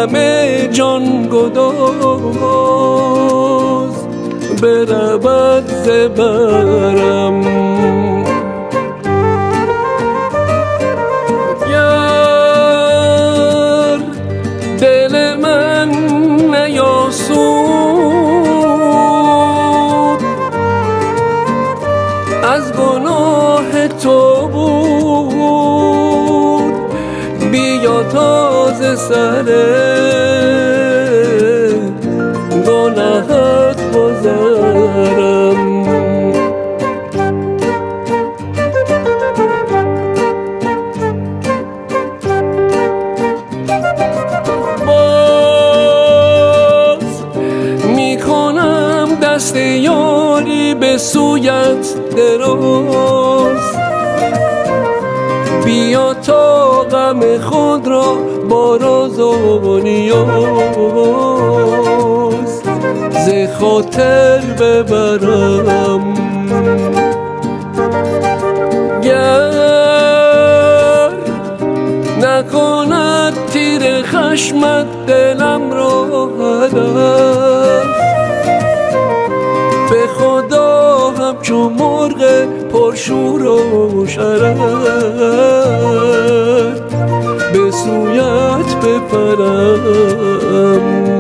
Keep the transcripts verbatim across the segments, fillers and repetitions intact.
همه جان گداز برود ز برم. گر دل من نیاسود از گناه تو بود، بیا تازه سر گناهت گذرم. باز میکنم دست یاری به سویت دراز، بیا تا غم خود را با راز و نیاز ز خاطر ببرم. گر نکند تیر خشمت دلم را هدف، به خدا همچو مرغ پرشور و شرف به سویت بپرم.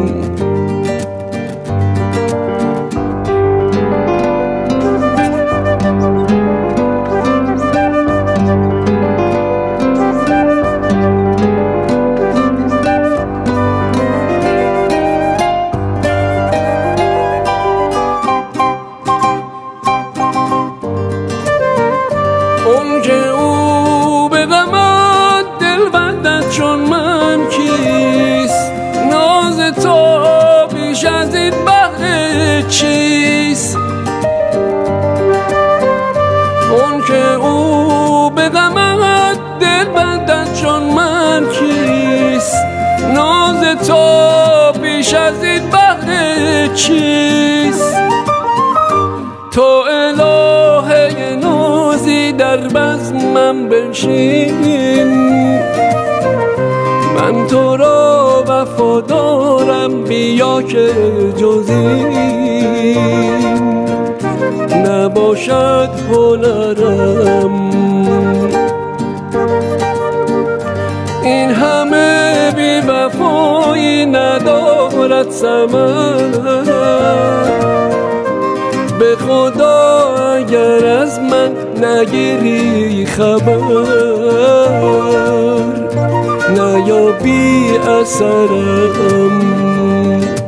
اون که او به غمت دل بندد چون من کیست، ناز تو بیش از این بهر چیست. اون که او به غمت دل بندد چون من کیست، ناز تو بیش از این بهر چیست. تو الهه نازی در بزمم بنشین، من تو را وفادارم، بیا که جز این نباشد هنرم. این همه بی وفایی ندارد ثمر، به خدا اگر از من نگیری خبر نیابی اثرم.